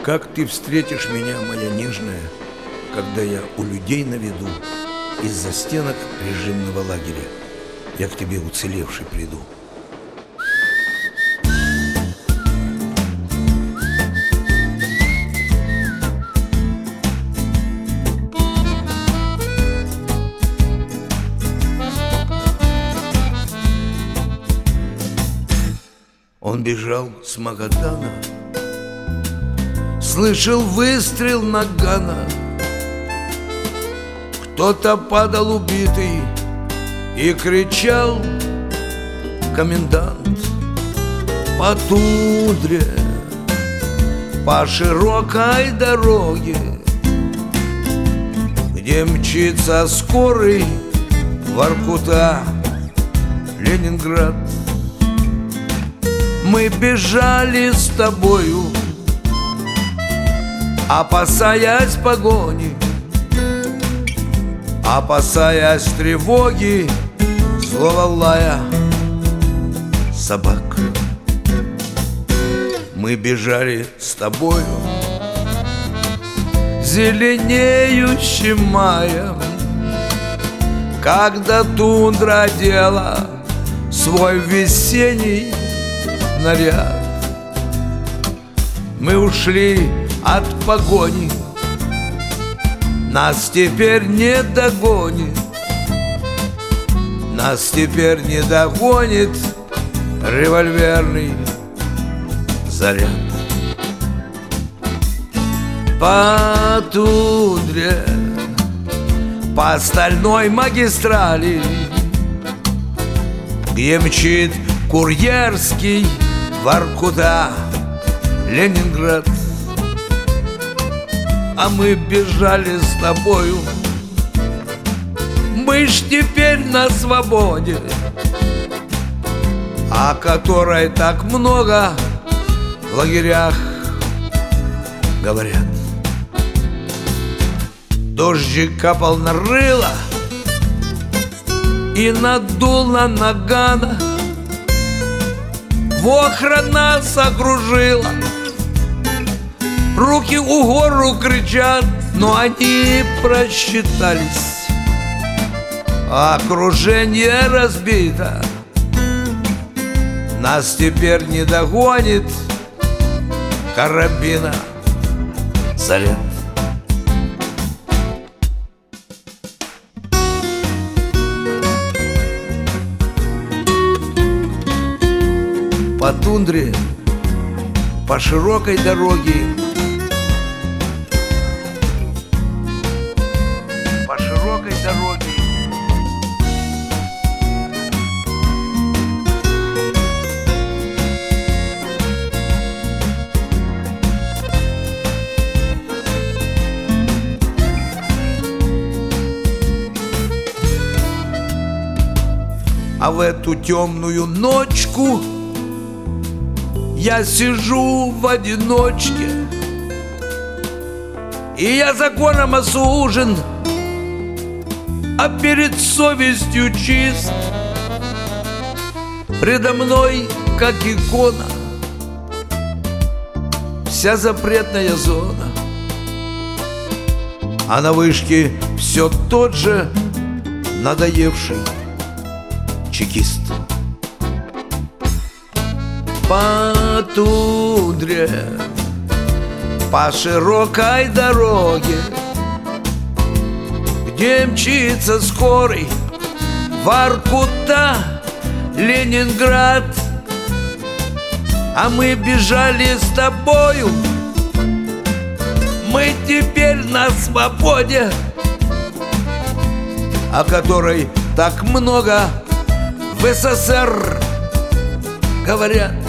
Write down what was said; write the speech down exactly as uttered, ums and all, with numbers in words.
Как ты встретишь меня, моя нежная, когда я у людей на виду? Из-за стенок режимного лагеря я к тебе уцелевший приду. Он бежал с Магадана, слышал выстрел нагана. Кто-то падал убитый и кричал: комендант! По тундре, по широкой дороге, где мчится скорый Воркута, Ленинград. Мы бежали с тобою, опасаясь погони, опасаясь тревоги, злого лая собак. Мы бежали с тобою зеленеющим маем, когда тундра одела свой весенний наряд. Мы ушли от погони, нас теперь не догонит, нас теперь не догонит револьверный заряд. По тундре, по стальной магистрали, где мчит курьерский Воркута, Ленинград. А мы бежали с тобою, мы ж теперь на свободе, о которой так много в лагерях говорят. Дождик капал на рыло и надул на нагана. Вохра нас окружила, руки у гору кричат, но они просчитались. Окружение разбито, нас теперь не догонит карабина заряд. По тундре, по широкой дороге, по широкой дороге, а в эту темную ночку я сижу в одиночке, и я законом осужден, а перед совестью чист. Предо мной, как икона, вся запретная зона, а на вышке все тот же надоевший чекист. По тундре, по широкой дороге, где мчится скорый Воркута, Ленинград. А мы бежали с тобою, мы теперь на свободе, о которой так много в СССР говорят.